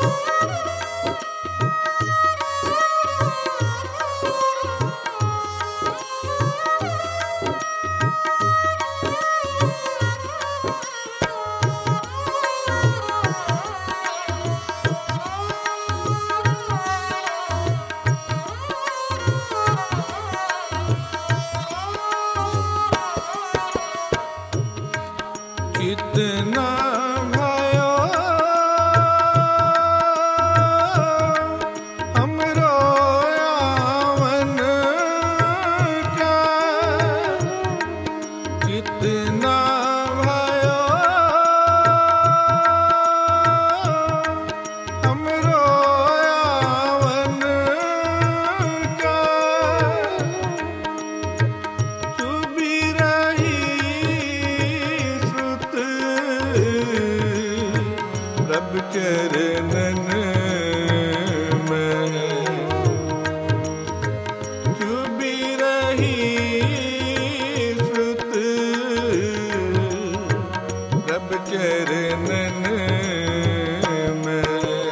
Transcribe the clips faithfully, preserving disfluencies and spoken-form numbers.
कितना भयो हमरो यावन का, कितना भयो हमरो यावन का, चुभी रही प्रभु चरणन में, चुभी रही सुत प्रभु चरणन में।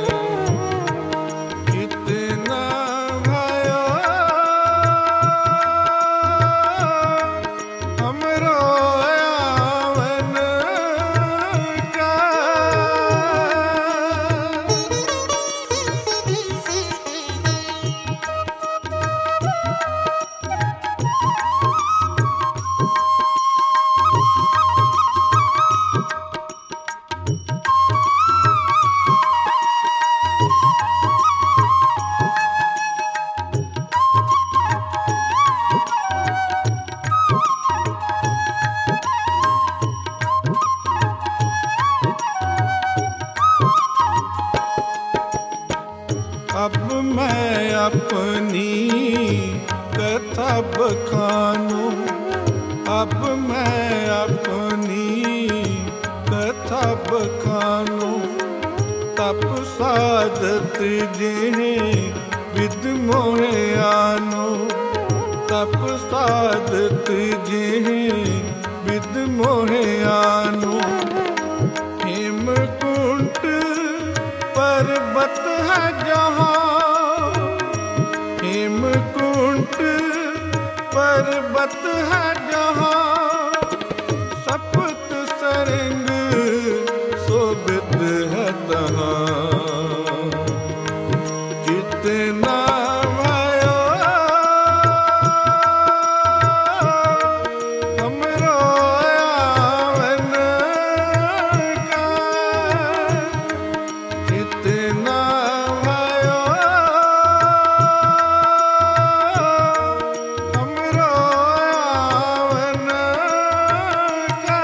कितना भयो हमरो यावन का, अब मैं अपनी कथा बखानूं, अब मैं अपनी कथा बखानूं, तप साधत जिन्हें विद मोहे आनो, तप साधत जिन्हें विद मोहे आनो। हेमकुंट पर्वत है जहाँ, हेमकुंट पर्वत है जहाँ, सप्त सरंग शोभित है तहाँ। कितना भयो हमरो यावन का, कितना भयो हमरो यावन का।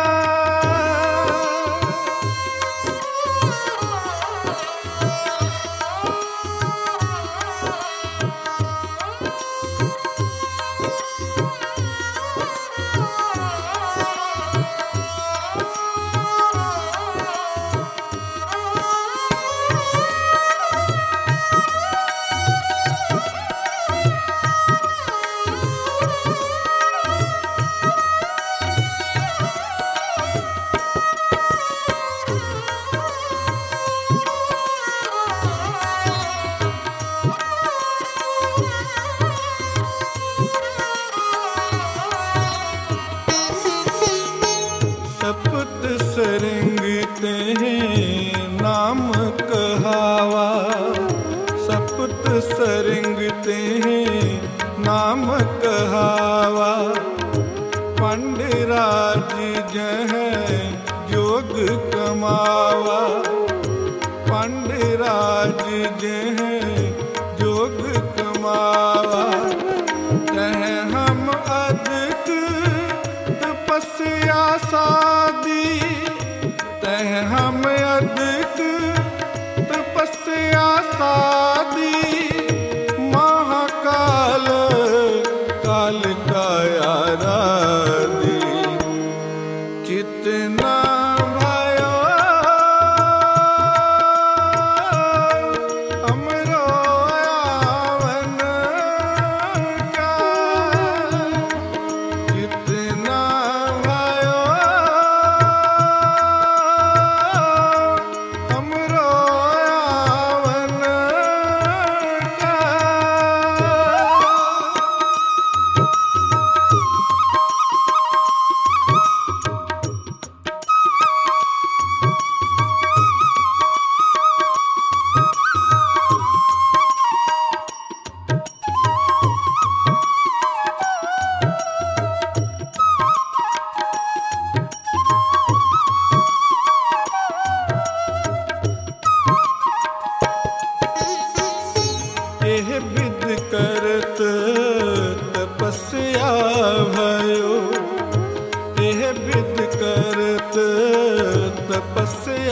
सप्त सरंग तें नाम कहावा, सप्त सरंग तें नाम कहावा। पंडराज जह जोग कमावा, पंडराज जह जोग कमावा। कह हम अधिक तपस्या सादी, तह हम अधिक तपस्या सादी। महाकाल काल का आराधी, कितना भयो हमरो यावन का, कितना भयो हमरो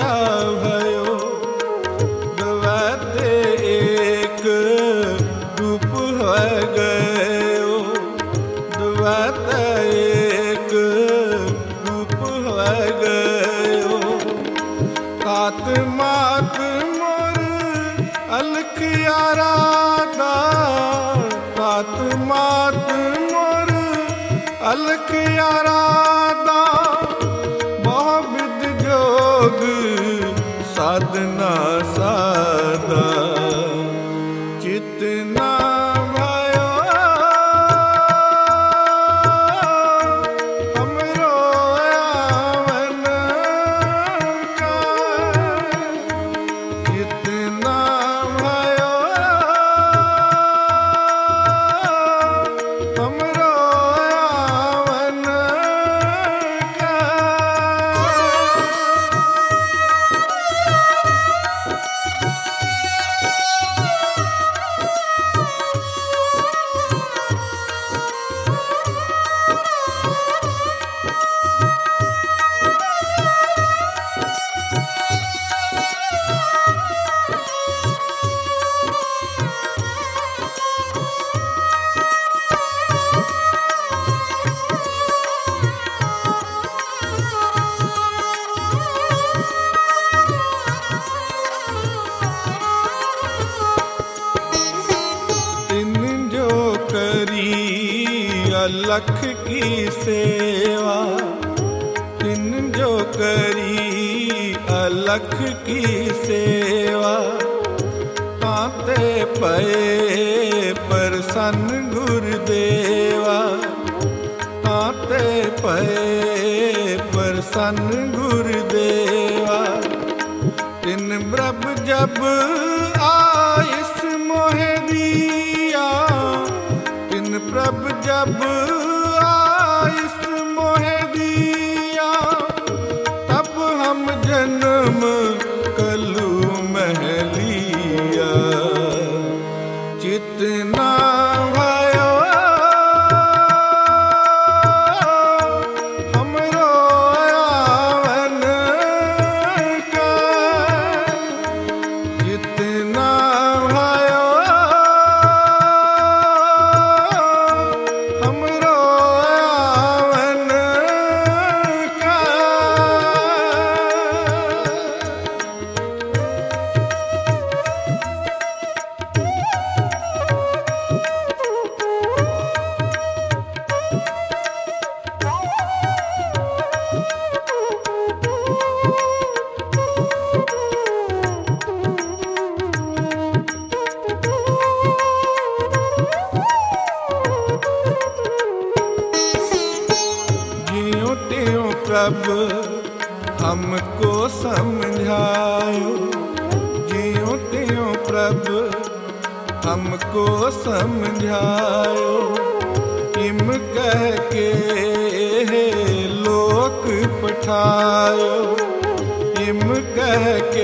क्या भयो, द्वैत एक रूप हो गयो, द्वैत एक रूप हो गयो। तात मात मोर अलख आराधा, तात मात मोर अलख आराधा। बहु विध जोग साधना साधा, चित ना भयो हमरो आवन का, चित ना भयो हमरो आवन का। अलख की सेवा, तिन जो करी अलख की सेवा। ताते पए प्रसन्न गुरुदेवा, ताते पए प्रसन्न गुरुदेवा। तिन ब्रब जब आइस मोहे दिया, तिन प्रभ जब आइस मोहे दिया। तब हम जन्म कलू महलिया, चित ना भयो हमरो आवन का, चित ना भयो हमरो आवन का। ज्यों त्यों प्रभ हमको समझायो, ज्यों त्यों प्रभ हमको समझायो। इम कह के लोक पठायो, इम कह के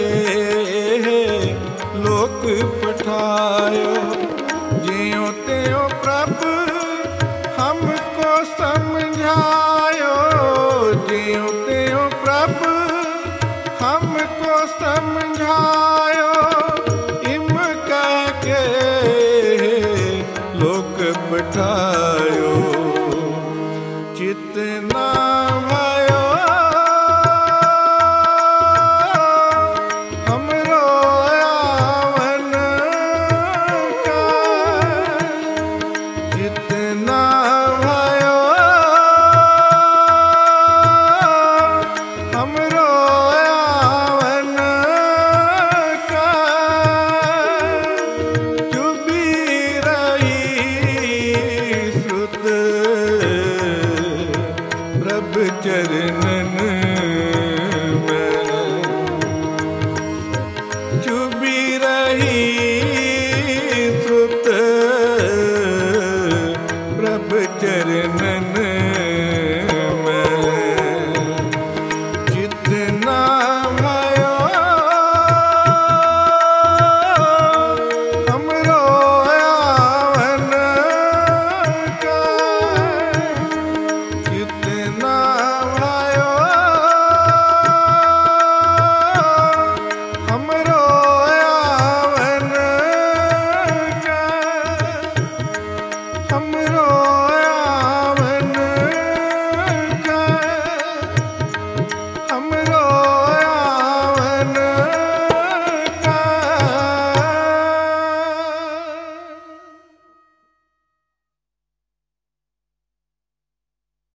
लोक पठायो। ज्यों त्यों प्रभ हमको समझायो, ज्यों त्यों प्रभ हमको समझायो।